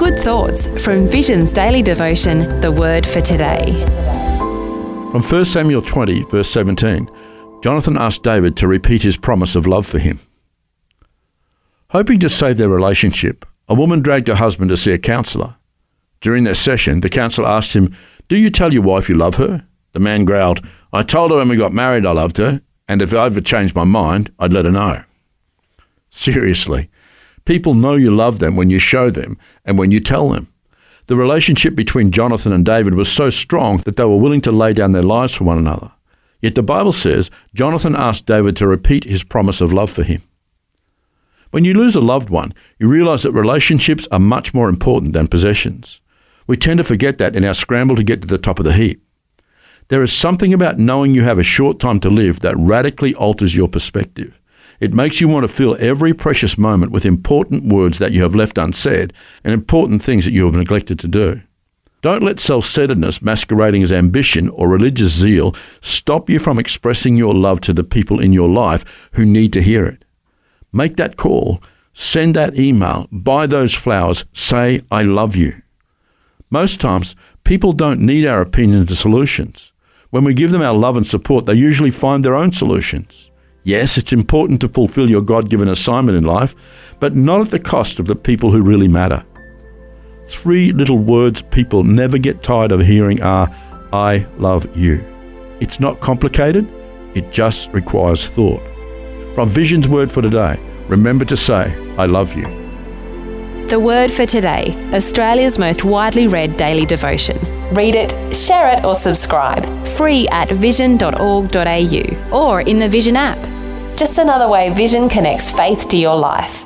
Good thoughts from Vision's daily devotion, The Word for Today. From 1 Samuel 20, verse 17, Jonathan asked David to repeat his promise of love for him. Hoping to save their relationship, a woman dragged her husband to see a counsellor. During their session, the counsellor asked him, "Do you tell your wife you love her?" The man growled, "I told her when we got married I loved her, and if I ever changed my mind, I'd let her know." Seriously, people know you love them when you show them and when you tell them. The relationship between Jonathan and David was so strong that they were willing to lay down their lives for one another. Yet the Bible says Jonathan asked David to repeat his promise of love for him. When you lose a loved one, you realize that relationships are much more important than possessions. We tend to forget that in our scramble to get to the top of the heap. There is something about knowing you have a short time to live that radically alters your perspective. It makes you want to fill every precious moment with important words that you have left unsaid and important things that you have neglected to do. Don't let self-centeredness masquerading as ambition or religious zeal stop you from expressing your love to the people in your life who need to hear it. Make that call, send that email, buy those flowers, say, "I love you." Most times, people don't need our opinions or solutions. When we give them our love and support, they usually find their own solutions. Yes, it's important to fulfill your God-given assignment in life, but not at the cost of the people who really matter. 3 little words people never get tired of hearing are, "I love you." It's not complicated, it just requires thought. From Vision's Word for Today, remember to say, "I love you." The Word for Today, Australia's most widely read daily devotion. Read it, share it or subscribe. Free at vision.org.au or in the Vision app. Just another way Vision connects faith to your life.